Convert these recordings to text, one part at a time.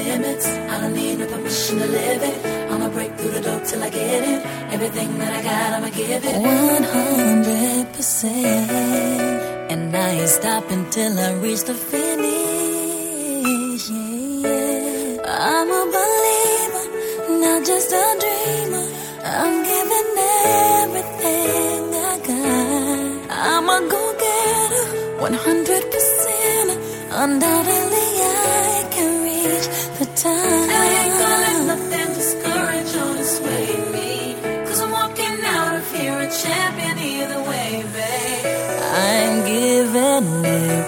limits. I don't need no permission to live it. I'ma break through the door till I get it. Everything that I got, I'ma give it 100%. And I ain't stopping till I reach the finish. Yeah. I'm a believer, not just a dreamer. I'm giving everything I got. I'm a go-getter, 100%. Undoubtedly I can reach the top. I ain't gonna let nothing discourage or dissuade me, 'cause I'm walking out of here a champion either way, babe. I'm giving it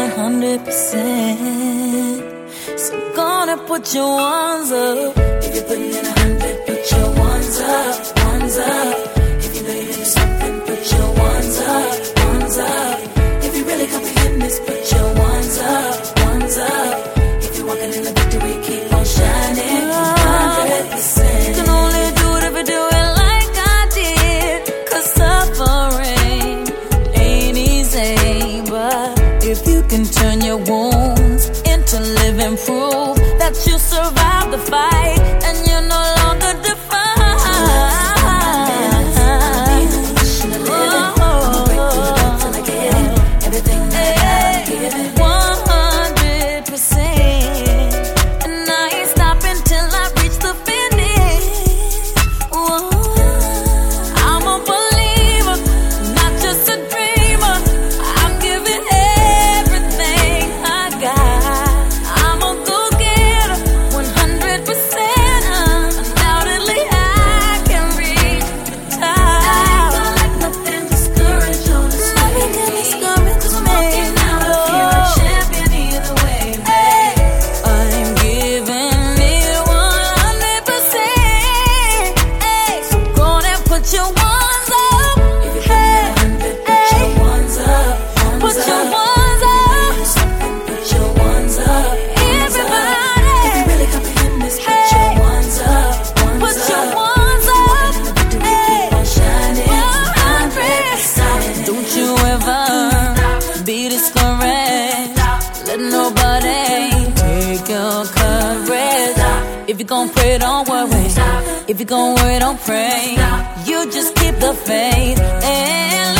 100%. So gonna put your ones up. If you're putting in 100, put your ones up, ones up. If you know you need something, put your ones up, ones up. If you really comprehend this, put your ones up, ones up. If you're walking in the victory, keep on shining, 100%. You can only do it if you do it like I did, 'cause suffering ain't easy. But if you can turn your wounds into living proof that you survived the fight and you're no longer defined. If you're gon' pray, don't worry. If you're gon' worry, don't pray. You just keep the faith and